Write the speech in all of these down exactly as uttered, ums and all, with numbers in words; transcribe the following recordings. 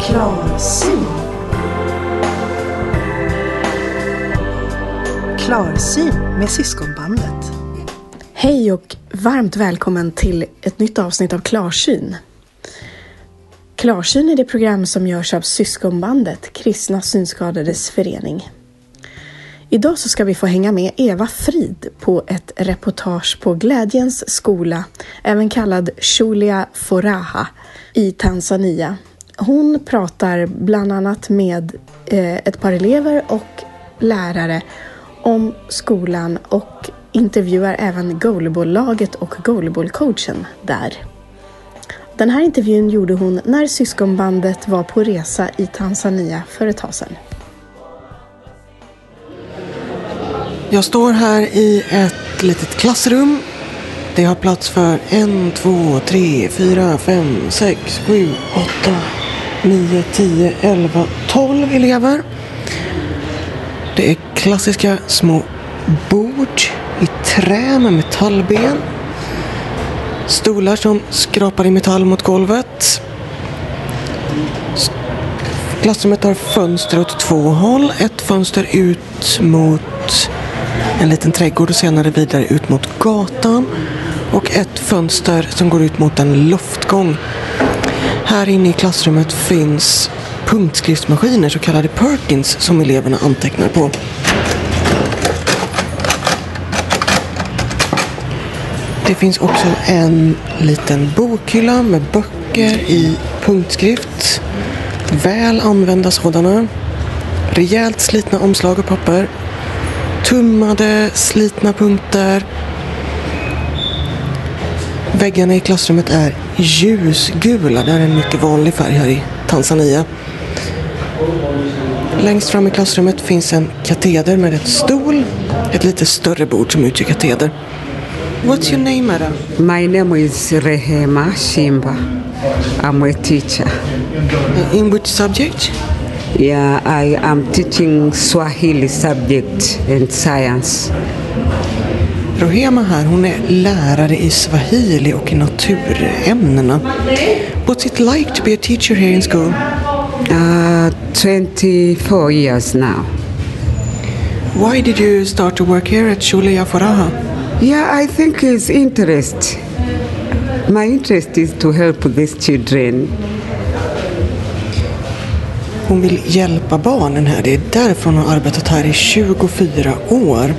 Klarsyn. Klarsyn med syskonbandet. Hej och varmt välkommen till ett nytt avsnitt av Klarsyn. Klarsyn är det program som görs av syskonbandet, Kristna synskadades förening. Idag så ska vi få hänga med Eva Frid på ett reportage på Glädjens skola, även kallad Shule Furaha, i Tanzania. Hon pratar bland annat med eh, ett par elever och lärare om skolan och intervjuar även goalball-laget och goalball-coachen där. Den här intervjun gjorde hon när syskonbandet var på resa i Tanzania för ett tag sedan. Jag står här i ett litet klassrum. Det har plats för en, två, tre, fyra, fem, sex, sju, åtta, nio, tio, elva, tolv elever. Det är klassiska små bord i trä med metallben. Stolar som skrapar i metall mot golvet. Klassrummet har fönster åt två håll. Ett fönster ut mot en liten trädgård och senare vidare ut mot gatan. Och ett fönster som går ut mot en loftgång. Här inne i klassrummet finns punktskriftsmaskiner, så kallade Perkins, som eleverna antecknar på. Det finns också en liten bokhylla med böcker i punktskrift. Väl använda sådana. Rejält slitna omslag och papper. Tummade, slitna punkter. Väggarna i klassrummet är ljusgula. Det är en mycket vanlig färg här i Tanzania. Längst fram i klassrummet finns en kateder med ett stol. Ett lite större bord som utgör kateder. What's your name, madam? My name is Rehema Shimba. I'm a teacher. In which subject? Yeah, I am teaching Swahili subject and science. Rehema här, hon är lärare i Swahili och i naturämnena. What's it like to be a teacher here in school? Uh, twenty-four years now. Why did you start to work here at Shule Furaha? Yeah, I think it's interest. My interest is to help these children. Hon vill hjälpa barnen här. Det är därför hon har arbetat här i tjugofyra år.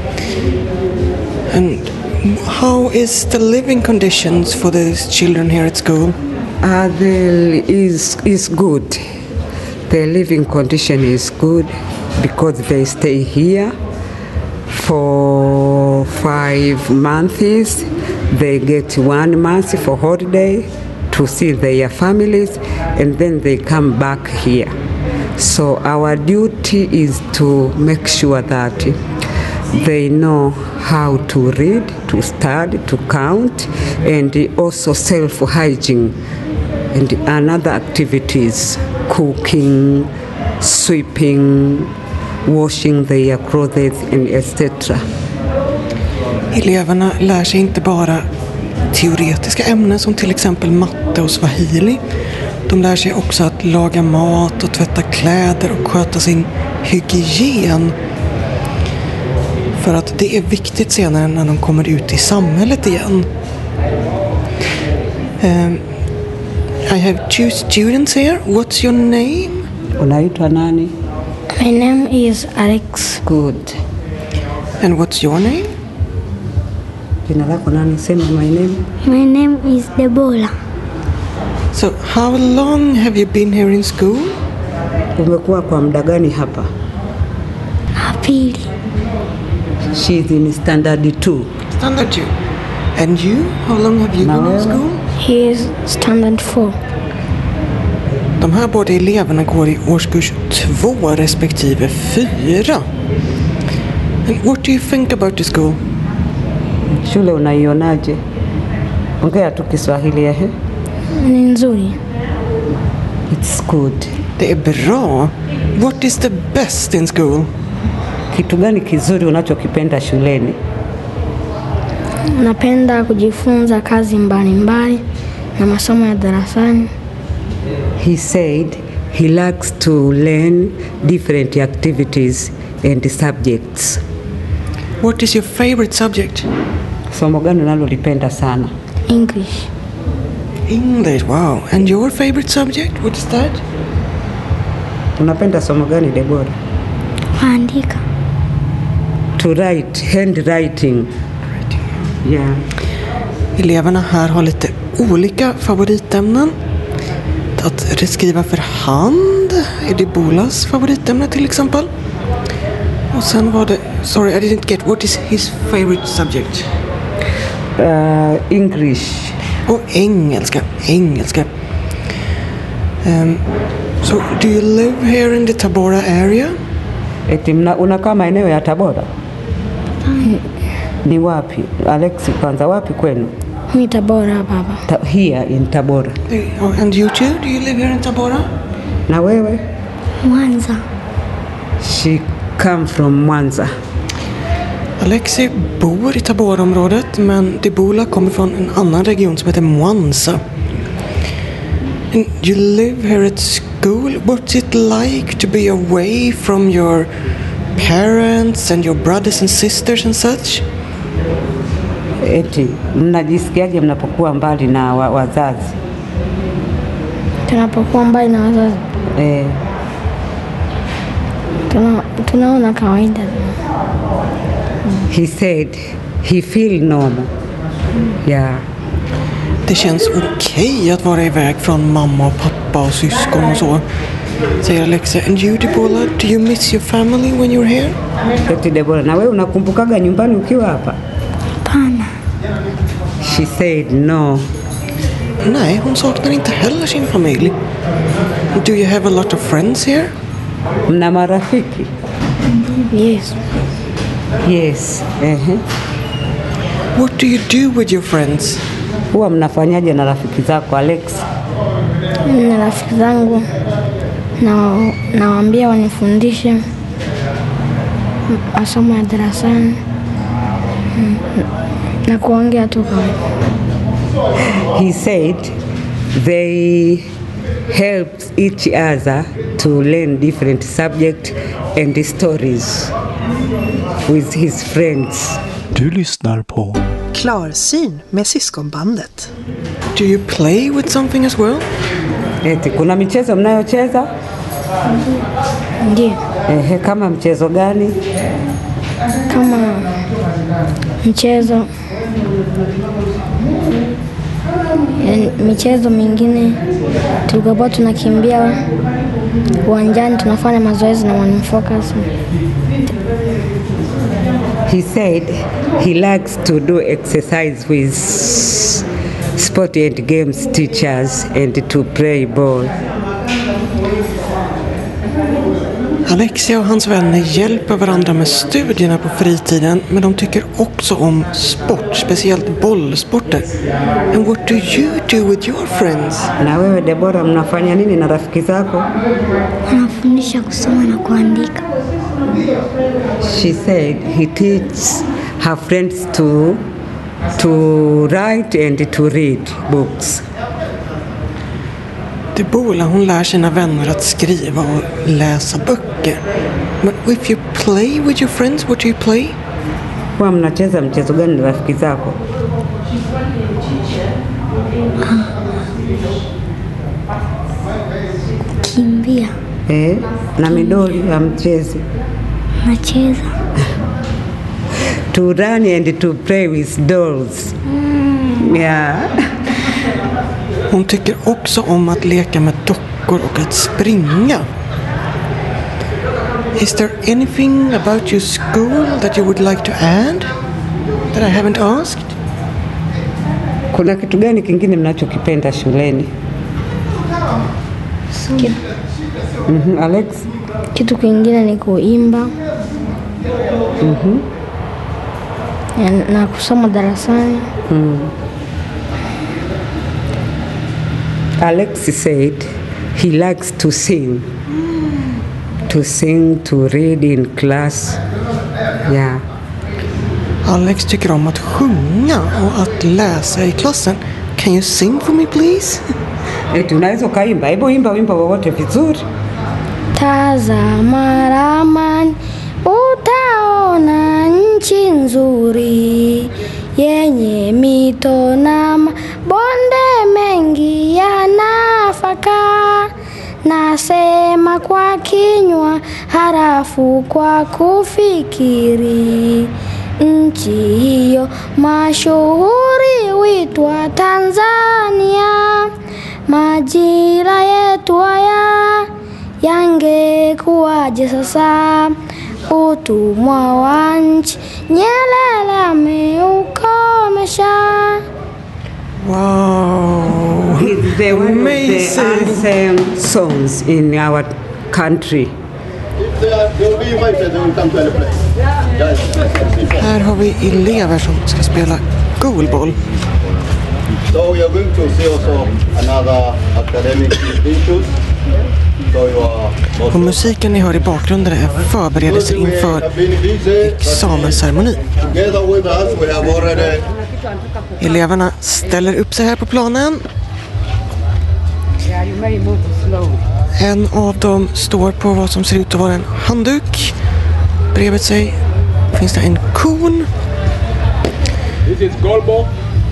And how is the living conditions for these children here at school? Uh, the is is good. The living condition is good because they stay here for five months. They get one month for holiday to see their families, and then they come back here. So our duty is to make sure that they know how to read, to study, to count, and also self-hygiene and another activities, cooking, sweeping, washing their clothes, and et cetera. Eleverna lär sig inte bara teoretiska ämnen som till exempel matte och swahili. De lär sig också att laga mat och tvätta kläder och sköta sin hygien. För att det är viktigt senare när de kommer ut i samhället igen. Um, I have two students here. What's your name? Unaitwa nani? My name is Alex. Good. And what's your name? Jina lako nani? Sema my name. My name is Deborah. So how long have you been here in school? Umekuwa kwa muda gani hapa? Pili. She is in standard two. Standard two. And you? How long have you been in school? He is standard four. De här båda eleverna går i årskurs två respektive fyra. And what do you think about the school? Shule unaionaje? Ongea tu Kiswahili ehe. Ni nzuri. It's good. Det är bra. What is the best in school? Kitu gani kizuri unachokipenda shuleni? Napenda kujifunza kazi mbalimbali na masomo ya darasani. He said he likes to learn different activities and subjects. What is your favorite subject? Somo gani unalolipenda sana? English. English, wow. And your favorite subject? What is that? Unapenda somo gani, Deborah? Kuandika. To write, handwriting. Yeah. Eleverna här har lite olika favoritämnen. Att skriva för hand är det Bolas favoritämne till exempel. Och sen var det, sorry I didn't get, what is his favorite subject? Uh, English. Och engelska, engelska. Um, so do you live here in the Tabora area? Eti mna, unakaa maeneo ya Tabora? Mm. Ni wapi? Alex, kwanza wapi kwenu? Ni Tabora baba. Ta, here in Tabora. Oh, and you too? Do you live here in Tabora? Na wewe? Mwanza. She come from Mwanza. Alexi bor i Tabora-området, men Debola kommer från en annan region som heter Mwanza. And you live here at school. What's it like to be away from your parents and your brothers and sisters and such? Eti mnajisikiaje mnapokuwa mbali na wa, wazazi? Tunapokuwa mbali na wazazi. Eh. Tuna, tunaona kawaida. He said he feel normal. Yeah. Det känns okej okay att vara iväg från mamma och pappa och syskon och så, säger Alexia. And you, Debola, do you miss your family when you're here? Eti Debola, na wewe unakumbukaga nyumbani ukiwa hapa? Hapana. She said no. Nej, hon saknar inte heller sin familj. Do you have a lot of friends here? Mna marafiki? Yes. Yes. Uh-huh. What do you do with your friends? Huwa mnafanyaje na rafiki zako, Alex? Na rafiki zangu na nawaambia wanifundishe masomo ya darasani na kuongea tu kawaida. He said they help each other to learn different subjects and stories with his friends. Du lyssnar på Klarsyn med Syskonbandet. Do you play with something as well? Eti kuna michezo mnayocheza? Ndiyo. Ehe, kama mchezo gani? Kama mchezo e, michezo mingine tulikuwa tunakimbia uwanjani, tunafanya mazoezi na mwalimu focus. He said he likes to do exercise with sport and games teachers and to play ball. Alexia och hans vänner hjälper varandra med studierna på fritiden, men de tycker också om sport, speciellt bollsporter. And what do you do with your friends? Na wewe Deborah, mnafanya nini na rafiki zako? Anafundisha kusoma na kuandika. She said he teaches her friends to to write and to read books. Debola, hon lär sina vänner att skriva och läsa böcker. But if you play with your friends, what do you play? Huwa mnacheza mchezo gani na rafiki zako? Kimbia. Eh, na midoli hamchezi? Nacheza. To run and to play with dolls. Mm. Yeah. Hon tycker också om att leka med dockor och att springa. Is there anything about your school that you would like to add that I haven't asked? Kuna kitu gani kingine mnachokipenda shuleni? Kitu, Mhm, Alex? kitu kingine ni kuimba. Mhm. Na, na kusoma darasani. Mm. Alex said he likes to sing. To sing, to read in class. Yeah. Alex tycker om att sjunga och att läsa i klassen. Can you sing for me, please? E, tunaweza ukaimba. Hebu imba wimbo wowote vizuri. Tazama ramani utaona nchi nzuri yenye mito na mabonde mengi ya nafaka. Nasema kwa kinywa harafu kwa kufikiri. Nchi hiyo mashuhuri huitwa Tanzania. Majira yetu haya yangekuwaje sasa? Utumwa wa nchi Nyerere ameukomesha. Wow. It's the one of the Amazing. anthem songs in our country. Här har vi elever som ska spela goalball. So we are going to see also another academic issues. So you are Och musiken ni hör i bakgrunden är förberedelser inför examensceremoni. together with us. We have already Eleverna ställer upp sig här på planen. Yeah, you may move slow. En av dem står på vad som ser ut att vara en handduk. Bredvid sig finns det en kon. This is Golbo.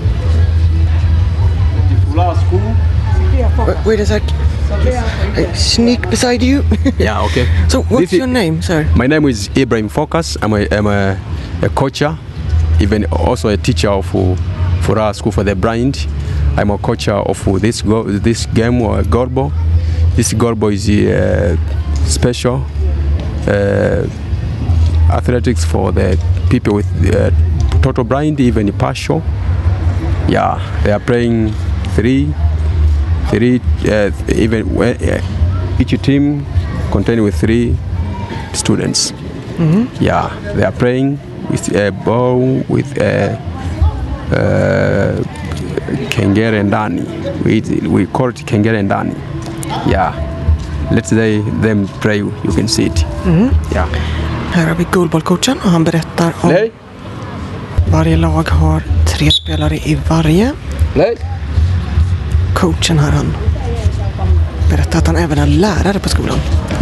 The Fula School. Wait, wait a sec. I sneak beside you. Yeah, okay. So what's This is- your name, sir? My name is Ibrahim Focus. I'm a, I'm a, a coacher, even also a teacher of uh, Fura School for the Blind. I'm a coacher of uh, this go, this game or Golbo. This Golbo is uh, special uh, athletics for the people with uh, total blind, even partial. Yeah, they are playing three, three, uh, even uh, each team containing with three students. Yeah, they are playing with a ball with a uh, Kengere Ndani. We we call it Kengere Ndani. Yeah, let's say them play. You can see it. Yeah. Här har vi goalballcoachen och han berättar om Play. varje lag har tre spelare i varje. Play. Coachen här han berättar att han även är lärare på skolan.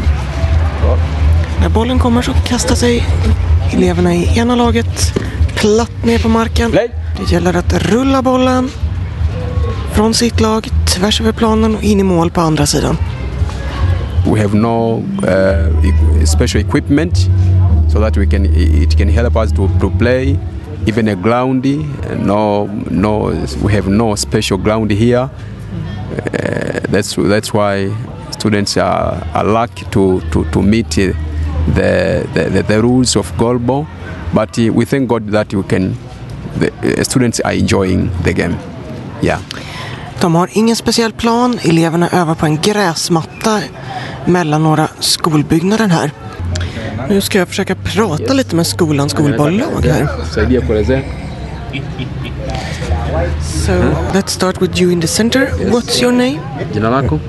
När bollen kommer så kastar sig eleverna i ena laget platt ner på marken. Play. Det gäller att rulla bollen från sitt lag tvärs över planen och in i mål på andra sidan. We have no uh, e- special equipment so that we can it can help us to, to play even a groundy. No, no, we have no special ground here. Uh, that's that's why students are, are lucky to, to, to meet uh, the, the the rules of Golbo. But uh, we thank God that we can. The uh, students are enjoying the game. Yeah. De har ingen speciell plan. Eleverna övar på en gräsmatta mellan några skolbyggnader här. Nu ska jag försöka prata lite med skolans skolbolllag här. So, let's start with you in the center. What's your name? Jina lako?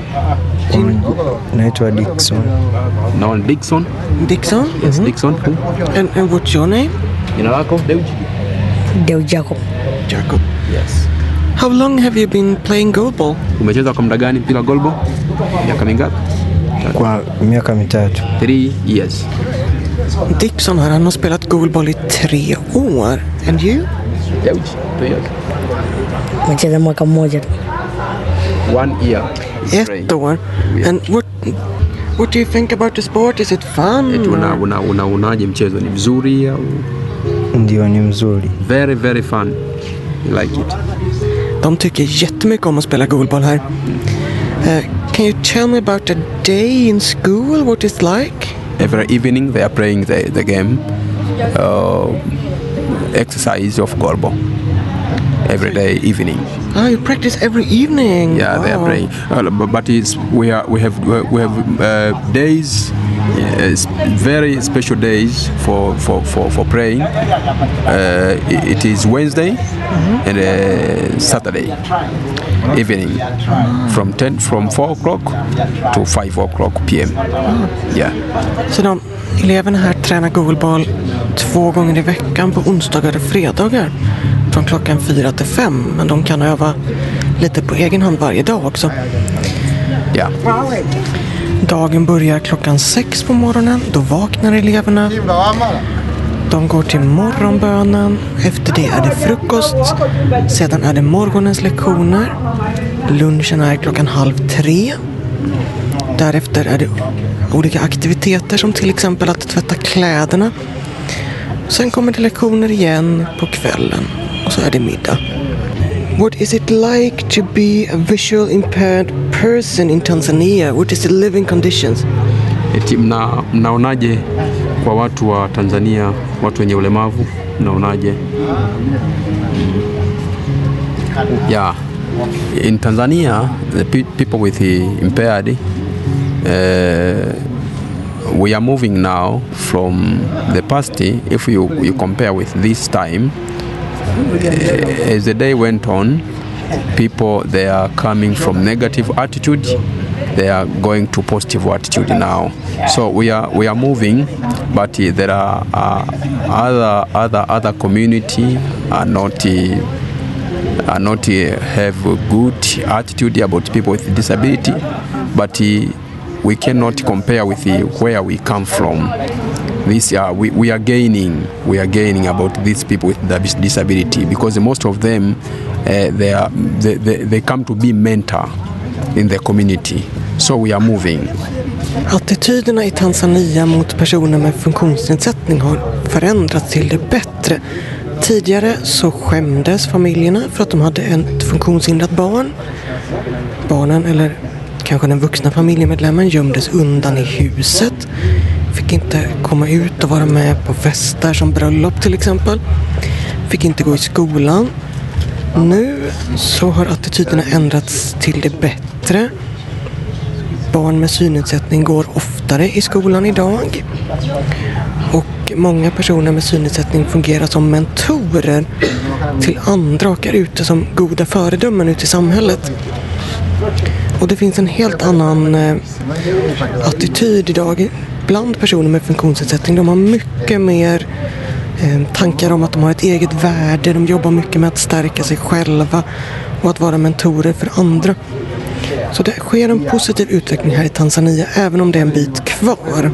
Naitwa Dickson. Naon Dixon. Dixon? Yes, Dixon. And, and what's your name? Jina lako? Deuji. Deu Jacob. Jacob. Yes. How long have you been playing goalball? Umecheza kwa muda gani mpira golbo? Miaka mingapi? Kwa miaka mitatu. Three years. Dixon här, han har spelat goalball i tre år. And you? Deuji. Two years. Nimecheza mwaka mmoja. One year. Ett år. And what what do you think about the sport? Is it fun? Eti una una una unaje mchezo ni mzuri au Ndio, ni mzuri. very very fun. You like it? De tycker jättemycket om att spela goalball här. Uh, can you tell me about a day in school? What it's like? Every evening they are playing the the game. Uh, exercise of golbo. Every day evening. Ah, you practice every evening. Yeah, they are Wow. playing. Uh, bu- but it's we are we have we have uh, days, uh, s- very special days for for for for praying. Uh, it, it is Wednesday and uh, Saturday evening from ten from four o'clock to five o'clock p m. Yeah. Så de eleverna här tränar goalball två gånger i veckan på onsdagar och fredagar. Från klockan fyra till fem. Men de kan öva lite på egen hand varje dag också. Ja. Dagen börjar klockan sex på morgonen. Då vaknar eleverna. De går till morgonbönen. Efter det är det frukost. Sedan är det morgonens lektioner. Lunchen är klockan halv tre. Därefter är det olika aktiviteter som till exempel att tvätta kläderna. Sen kommer det lektioner igen på kvällen. Och så är det middag. What is it like to be a visual impaired person in Tanzania? What is the living conditions? Eti mna, mnaonaje kwa watu wa Tanzania, watu wenye ulemavu, mnaonaje? Yeah. In Tanzania, the pe- people with the impaired, uh, we are moving now from the past. If you, you compare with this time, uh, as the day went on, people, they are coming from negative attitude, they are going to positive attitude now. So we are we are moving, but uh, there are uh, other other other community are not. Uh, are not uh, have a good attitude about people with disability, but uh, we cannot compare with uh, where we come from. This uh, we, we are gaining we are gaining about these people with disability, because most of them uh, they are they, they, they come to be mentor in the community. So we are moving. Attityderna i Tanzania mot personer med funktionsnedsättning har förändrats till det bättre. Tidigare så skämdes familjerna för att de hade ett funktionshindrat barn. Barnen, eller kanske den vuxna familjemedlemmen, gömdes undan i huset. Fick inte komma ut och vara med på fester som bröllop till exempel. Fick inte gå i skolan. Nu så har attityderna ändrats till det bättre. Barn med synnedsättning går oftare i skolan idag. Och många personer med synnedsättning fungerar som mentorer till andra och är ute som goda föredömen ute i samhället. Och det finns en helt annan eh, attityd idag bland personer med funktionsnedsättning. De har mycket mer eh, tankar om att de har ett eget värde. De jobbar mycket med att stärka sig själva och att vara mentorer för andra. Så det sker en positiv utveckling här i Tanzania, även om det är en bit kvar.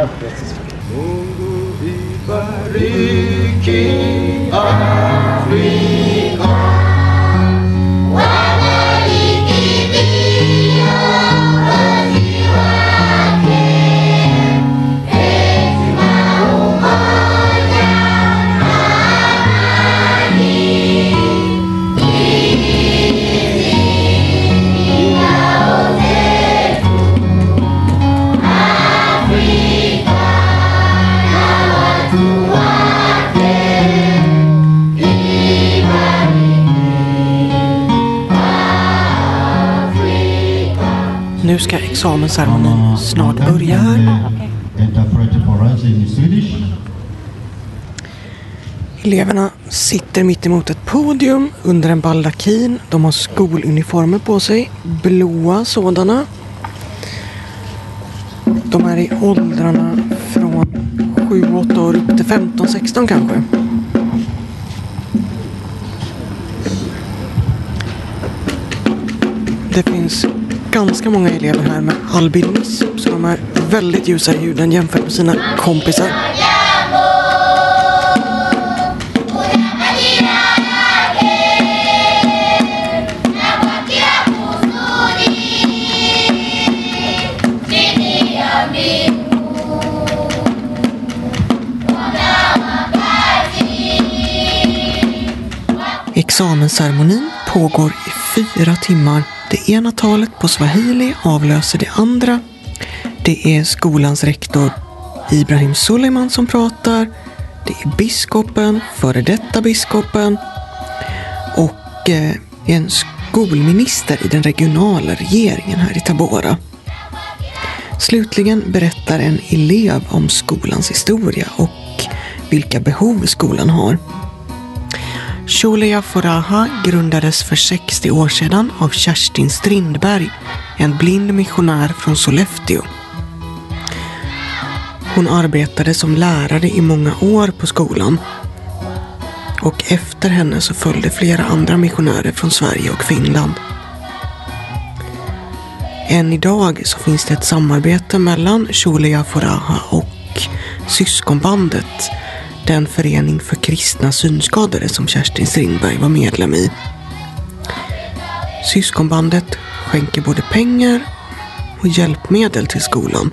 Nu ska examensceremonin snart börja här. Eleverna sitter mitt emot ett podium under en baldakin. De har skoluniformer på sig, blåa sådana. De är i åldrarna från sju åtta år upp till femton sexton kanske. Det finns ganska många elever här med albinism, så de är väldigt ljusa i huden jämfört med sina kompisar. Examensceremonin pågår i fyra timmar. Det ena talet på swahili avlöser det andra. Det är skolans rektor Ibrahim Suleiman som pratar. Det är biskopen, före detta biskopen och eh, en skolminister i den regionala regeringen här i Tabora. Slutligen berättar en elev om skolans historia och vilka behov skolan har. Shule ya Furaha grundades för sextio år sedan av Kerstin Strindberg, en blind missionär från Sollefteå. Hon arbetade som lärare i många år på skolan. och efter henne så följde flera andra missionärer från Sverige och Finland. Än idag så finns det ett samarbete mellan Shulia Foraha och Syskonbandet, den förening för kristna synskadade som Kerstin Strindberg var medlem i. Syskonbandet skänker både pengar och hjälpmedel till skolan.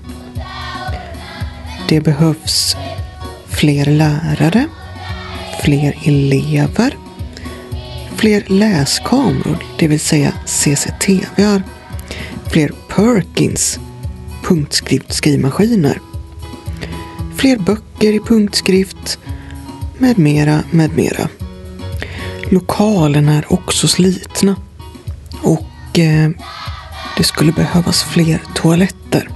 Det behövs fler lärare, fler elever, fler läskameror, det vill säga C C T V:ar, fler Perkins, punktskriftsskrivmaskiner, fler böcker i punktskrift, med mera, med mera. Lokalerna är också slitna och eh, det skulle behövas fler toaletter.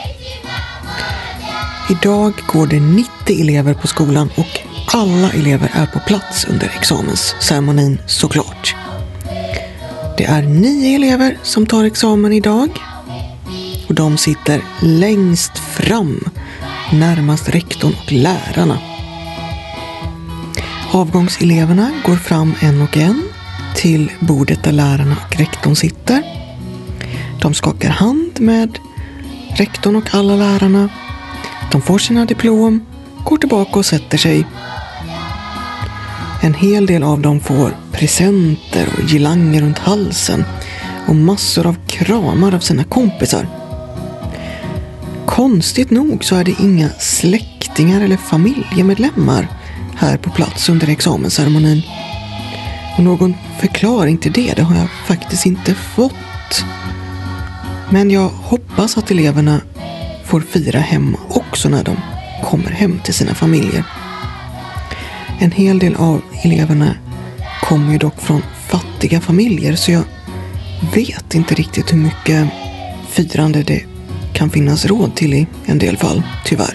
Idag går det nittio elever på skolan och alla elever är på plats under examensceremonin såklart. Det är nio elever som tar examen idag och de sitter längst fram, närmast rektorn och lärarna. Avgångseleverna går fram en och en till bordet där lärarna och rektorn sitter. De skakar hand med rektorn och alla lärarna. De får sina diplom, går tillbaka och sätter sig. En hel del av dem får presenter och girlanger runt halsen och massor av kramar av sina kompisar. Konstigt nog så är det inga släktingar eller familjemedlemmar här på plats under examensceremonin. Och någon förklaring till det, det har jag faktiskt inte fått. Men jag hoppas att eleverna får fira hemma också när de kommer hem till sina familjer. En hel del av eleverna kommer ju dock från fattiga familjer, så jag vet inte riktigt hur mycket firande det kan finnas råd till i en del fall, tyvärr.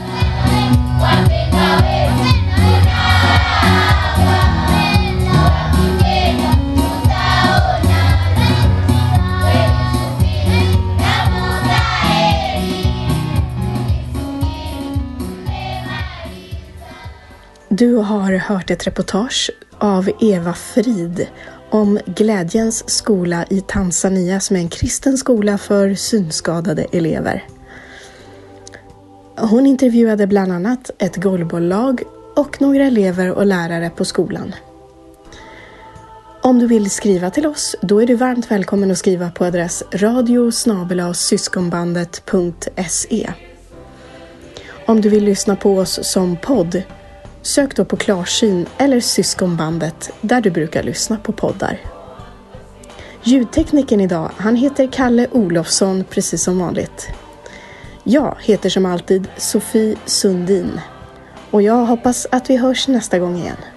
Du har hört ett reportage av Eva Frid om Glädjens skola i Tanzania, som är en kristen skola för synskadade elever. Hon intervjuade bland annat ett golfbolllag och några elever och lärare på skolan. Om du vill skriva till oss, då är du varmt välkommen att skriva på adress radio snabel-a syskonbandet punkt se. Om du vill lyssna på oss som podd, sök då på Klarsyn eller Syskonbandet där du brukar lyssna på poddar. Ljudtekniken idag, han heter Kalle Olofsson precis som vanligt. Jag heter som alltid Sofie Sundin och jag hoppas att vi hörs nästa gång igen.